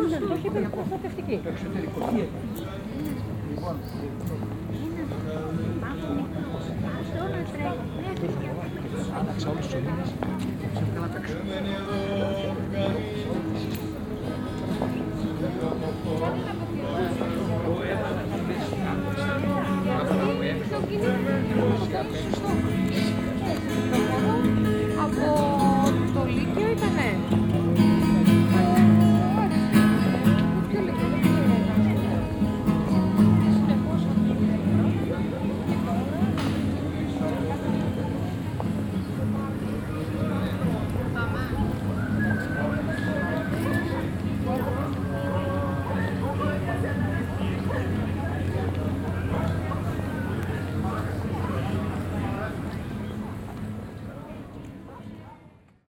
όχι προστατευτική. Το εξωτερικό τι είναι. Λοιπόν, άλλαξα όλους τους σωλήνες. Καλά τα ξέρω. Το κινητό.